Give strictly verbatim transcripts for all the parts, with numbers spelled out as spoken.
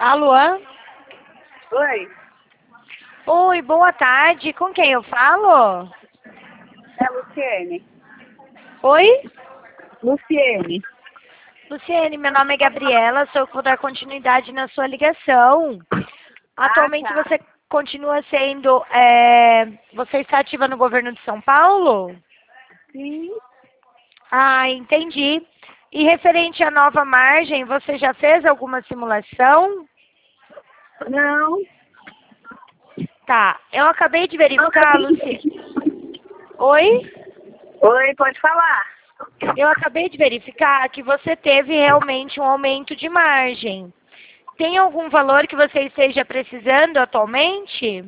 Alô? Oi, Oi, boa tarde. Com quem eu falo? é a Luciene. Oi? Luciene. Luciene, meu nome é Gabriela, sou eu que vou dar continuidade na sua ligação. Atualmente Ah, tá. você continua sendo, é, você está ativa no governo de São Paulo? Sim. Ah, entendi. E referente à nova margem, você já fez alguma simulação? Não. Tá, eu acabei de Não, verificar, Luciene. Oi? Oi, pode falar. Eu acabei de verificar que você teve realmente um aumento de margem. Tem algum valor que você esteja precisando atualmente?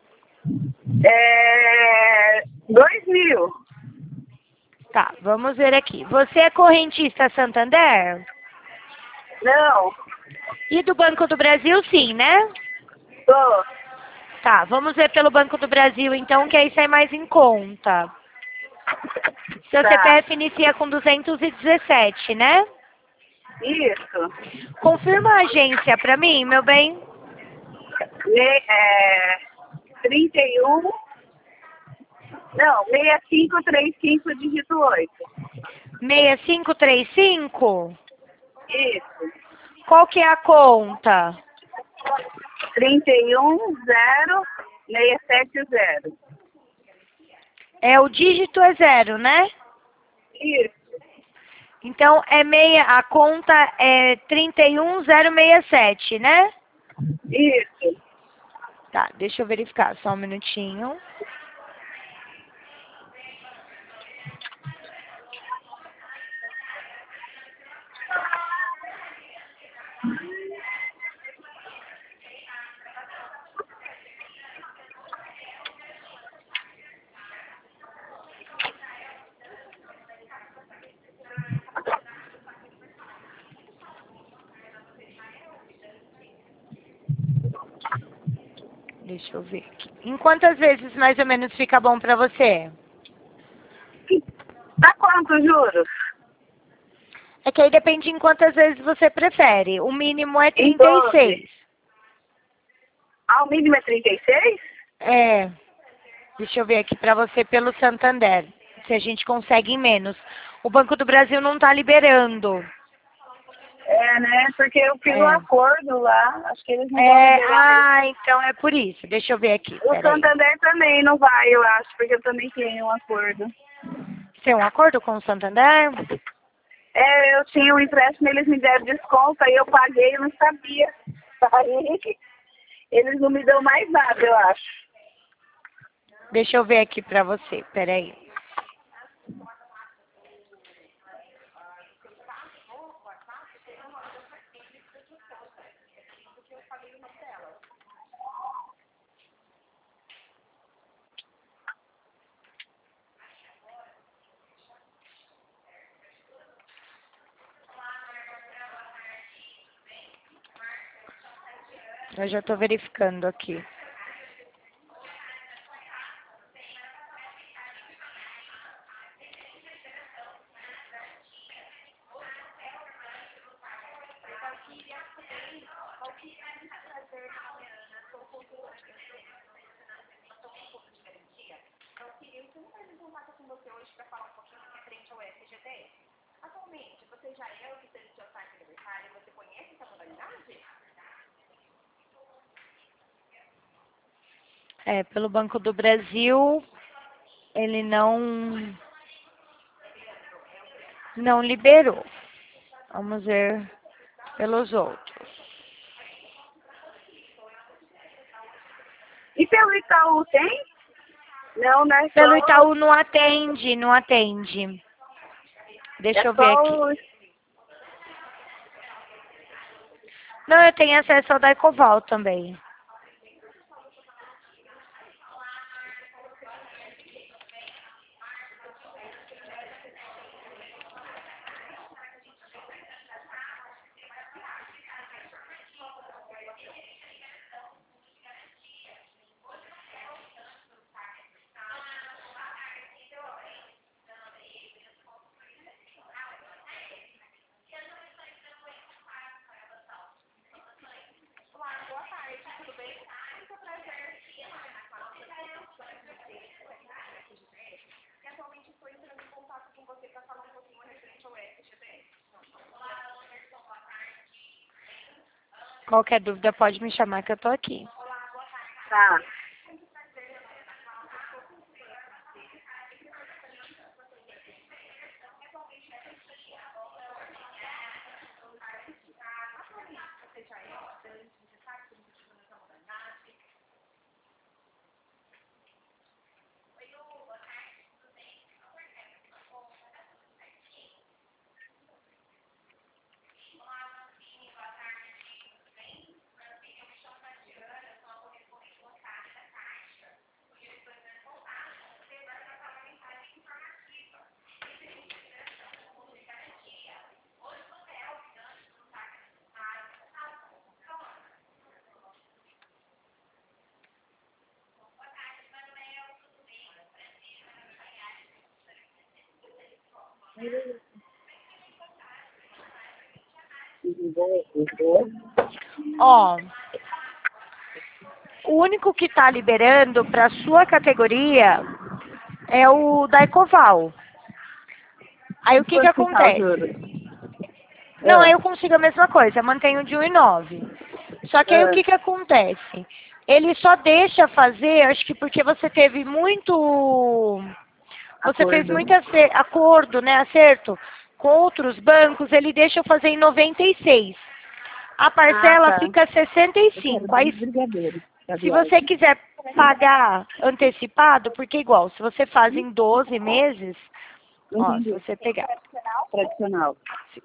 É... Dois mil. Tá, vamos ver aqui. Você é correntista Santander? Não. E do Banco do Brasil, sim, né? Tô. Tá, vamos ver pelo Banco do Brasil, então, que aí sai mais em conta. Seu Tá. C P F inicia com duzentos e dezessete, né? Isso. Confirma a agência pra mim, meu bem. Me... É... trinta e um. Não, seis cinco três cinco dígito oito. seis cinco três cinco? Isso. Qual que é a conta? trinta e um zero seis sete zero. É, o dígito é zero, né? Isso. Então, é meia, a conta é trinta e um zero seis sete, né? Isso. Tá, deixa eu verificar, só um minutinho. Deixa eu ver aqui. Em quantas vezes mais ou menos fica bom pra você? Tá quanto juros? É que aí depende em quantas vezes você prefere. O mínimo é Em trinta e doze. seis. Ah, o mínimo é trinta e seis? É, deixa eu ver aqui pra você pelo Santander, se a gente consegue em menos. O Banco do Brasil não tá liberando. É, né? Porque eu fiz um É. acordo lá, acho que eles não vão É, liberar mesmo. ah, então é por isso. Deixa eu ver aqui, O peraí. Santander também não vai, eu acho, porque eu também tenho um acordo. Você tem um acordo com o Santander? É, eu tinha um empréstimo, eles me deram desconto, aí eu paguei, eu não sabia. Aí eles não me dão mais nada, eu acho. Deixa eu ver aqui pra você, peraí. Eu já tô verificando aqui. É, pelo Banco do Brasil, ele não, não liberou. Vamos ver pelos outros. E pelo Itaú tem? Não, né? Pelo Só, Itaú não atende, não atende. é Deixa eu ver só aqui. o... Não, eu tenho acesso ao da Ecoval também. Qualquer dúvida pode me chamar que eu tô aqui. Tá. Ó, o único que tá liberando pra sua categoria é o da Ecoval. Aí o que que acontece? Não, aí eu consigo a mesma coisa, mantenho de um e nove. Só que aí o que que acontece? Ele só deixa fazer, acho que porque você teve muito... Você fez Acordo. muito acer- acordo, né, acerto com outros bancos, ele deixa eu fazer em noventa e seis. A parcela Ah, tá. fica sessenta e Eu quero cinco. Aí, dois brigadeiros pra se viagem. você quiser pagar antecipado, porque igual, se você faz em doze meses, Não ó, se entendi. você pegar... Tradicional.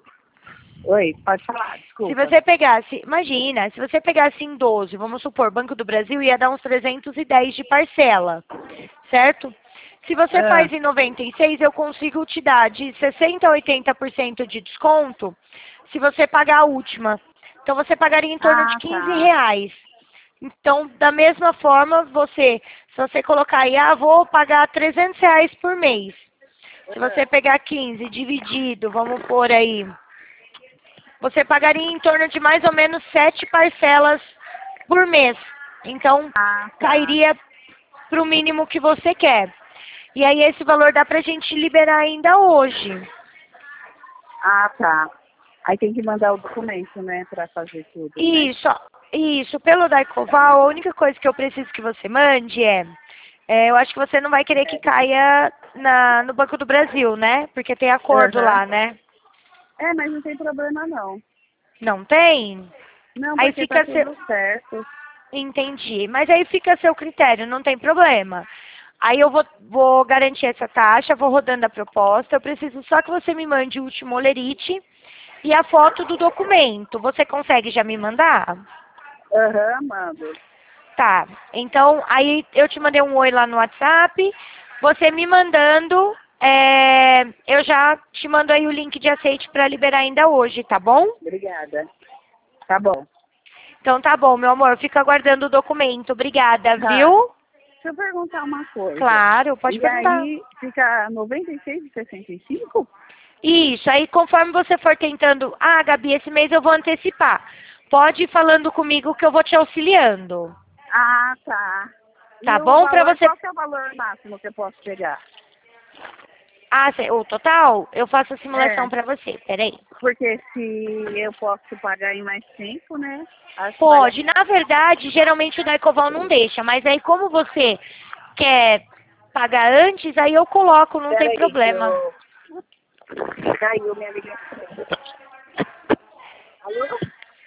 Oi, pode falar, Se desculpa. você pegasse, imagina, se você pegasse em doze, vamos supor, Banco do Brasil ia dar uns trezentos e dez de parcela, certo? Se você Ah. faz em noventa e seis, eu consigo te dar de sessenta a oitenta por cento de desconto se você pagar a última. Então você pagaria em torno Ah, de quinze tá. reais. Então, da mesma forma, você, se você colocar aí, ah, vou pagar trezentos reais por mês. Se você pegar quinze dividido, vamos pôr aí, você pagaria em torno de mais ou menos sete parcelas por mês. Então, Ah, tá. cairia para o mínimo que você quer. E aí esse valor dá pra gente liberar ainda hoje. Ah, tá. Aí tem que mandar o documento, né, pra fazer tudo, né? Isso, ó, isso. Pelo Daicoval, a única coisa que eu preciso que você mande é, é eu acho que você não vai querer que caia na, no Banco do Brasil, né? Porque tem acordo Aham. lá, né? É, mas não tem problema não. Não tem? Não, Aí porque tá fica seu... tudo certo. Entendi. Mas aí fica a seu critério, não tem problema. Aí eu vou, vou garantir essa taxa, vou rodando a proposta. Eu preciso só que você me mande o último olerite e a foto do documento. Você consegue já me mandar? Aham, mando. Tá. Então, aí eu te mandei um oi lá no WhatsApp. Você me mandando, é, eu já te mando aí o link de aceite para liberar ainda hoje, tá bom? Obrigada. Tá bom. Então tá bom, meu amor. Fica aguardando o documento. Obrigada, Tá. viu? Deixa eu perguntar uma coisa. Claro, pode e perguntar. aí fica noventa e seis e sessenta e cinco? Isso, aí conforme você for tentando, ah, Gabi, esse mês eu vou antecipar. Pode ir falando comigo que eu vou te auxiliando. Ah, tá. Tá E o bom pra valor, você... qual que é o valor máximo que eu posso pegar? Ah, cê- o total? Eu faço a simulação É. pra você, peraí. Porque se eu posso pagar em mais tempo, né? Acho que Pode, na verdade, geralmente o Daicoval não deixa, mas aí como você quer pagar antes, aí eu coloco, não tem Peraí, problema. eu... Caiu minha ligação. Alô?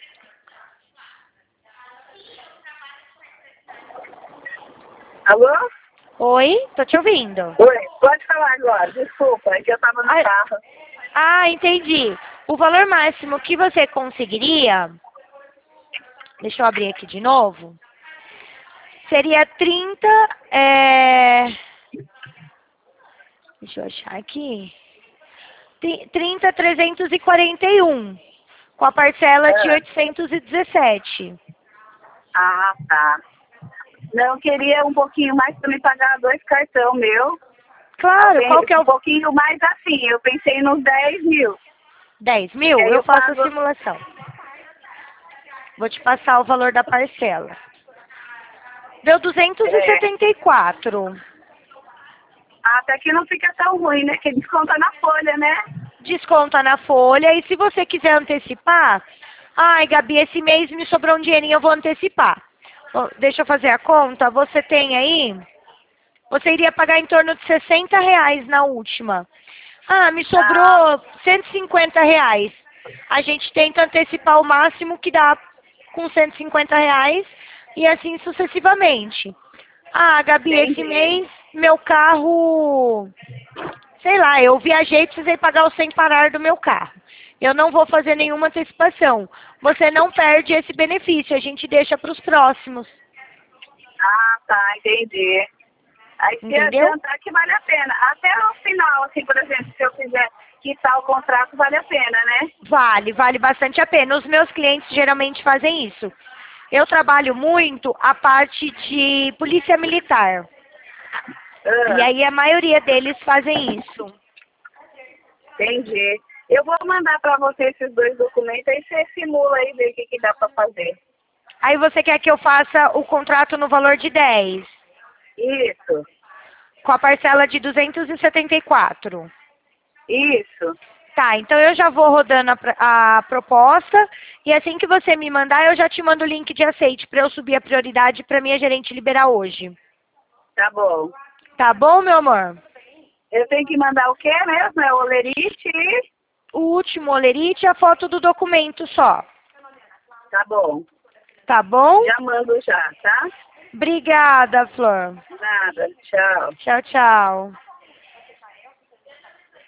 Alô? Oi, tô te ouvindo. Oi, pode falar agora, desculpa, é que eu tava no Ai. carro. Ah, entendi. O valor máximo que você conseguiria, deixa eu abrir aqui de novo, seria trinta, é... deixa eu achar aqui, trinta, trezentos e quarenta e um, com a parcela de É. oitocentos e dezessete. Ah, tá. Não, eu queria um pouquinho mais para me pagar dois cartão meu. Claro, Bem, qual que é um o... pouquinho mais assim, eu pensei nos dez mil. dez mil? Aí Eu eu faço a pago- simulação. Vou te passar o valor da parcela. Deu duzentos e setenta e quatro. Até que não fica tão ruim, né? Que desconta na folha, né? Desconta na folha. E se você quiser antecipar, Ai, Gabi, esse mês me sobrou um dinheirinho, eu vou antecipar. Bom, deixa eu fazer a conta. Você tem aí? Você iria pagar em torno de sessenta reais na última. Ah, me sobrou Ah, cento e cinquenta reais. A gente tenta antecipar o máximo que dá com cento e cinquenta reais e assim sucessivamente. Ah, Gabi, esse entendi. mês meu carro, sei lá, eu viajei e precisei pagar o sem parar do meu carro. Eu não vou fazer nenhuma antecipação. Você não perde esse benefício, a gente deixa para os próximos. Ah, tá, entendi. Aí se Entendeu? adiantar que vale a pena. Até o final, assim, por exemplo, se eu quiser quitar o contrato, vale a pena, né? Vale, vale bastante a pena. Os meus clientes geralmente fazem isso. Eu trabalho muito a parte de polícia militar. E Ah, aí a maioria deles fazem isso. entendi. Eu vou mandar para você esses dois documentos, aí você simula aí, vê o que, que dá para fazer. Aí você quer que eu faça o contrato no valor de dez, Isso, com a parcela de duzentos e setenta e quatro. isso. Tá, então eu já vou rodando a, pr- a proposta e assim que você me mandar, eu já te mando o link de aceite para eu subir a prioridade para minha gerente liberar hoje. Tá bom. Tá bom, meu amor? Eu tenho que mandar o quê mesmo? É o olerite e... O último olerite e a foto do documento só. Tá bom. Tá bom? Já mando já, tá? Obrigada, Flor. Nada. Tchau. Tchau, tchau.